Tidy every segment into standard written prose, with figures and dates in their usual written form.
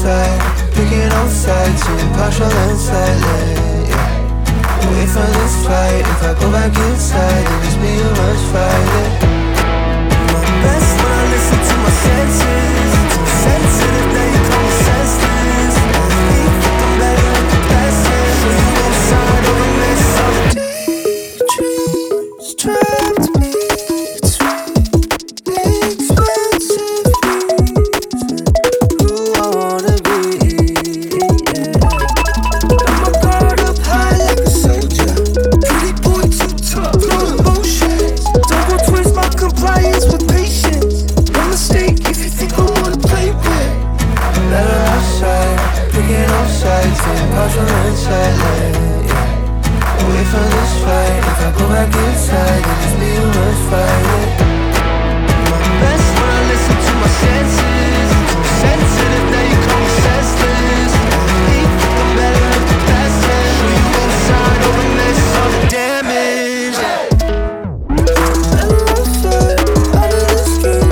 outside, picking on sides, impartial and silent, yeah. Wait for this fight, if I go back inside, then it's me who must fight it. My best when I listen to my senses. Too sensitive, now you call me senseless. I think I'm better with the blessing. So you inside of a mess of daydreams trapped me between expensive dreams. Who I wanna be, yeah. Got my guard up high like a soldier. Pretty boy too tough, no emotions. Double twist my compliance with patience. No mistake if you think I wanna play with. Let her outside, picking on sides, impartial and silent, yeah. Wait for this fight, if I go back inside, then it's me who must fight it. My best when I listen to my senses. Too sensitive, now you call me senseless. I think I'm better with the blessing. Show you inside of a mess of damage. Let her outside, out of this cage,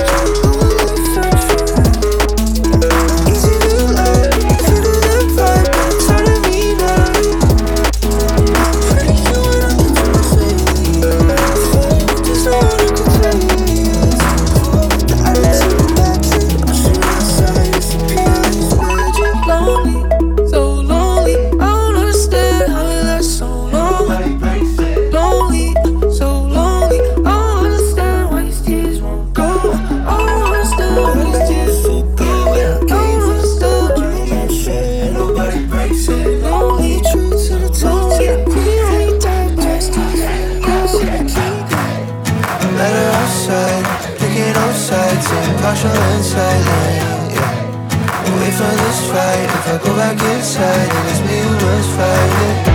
easy to love, feeling that vibe, but it's hurting me now. Pretty sure when I get to my face, just all I can tell you is that I listen to back to I shoot outside, it's a piece magic. Lonely, so lonely, I don't understand how it lasts so long. Lonely, so lonely, I don't understand why these tears won't go. I don't understand why these tears won't go. I don't understand why you can't share. Nobody breaks it. Lonely, true to the tone. We ain't that best. Let her outside, picking on sides, impartial and silent, yeah. Wait for this fight, if I go back inside, then it's me who must fight it.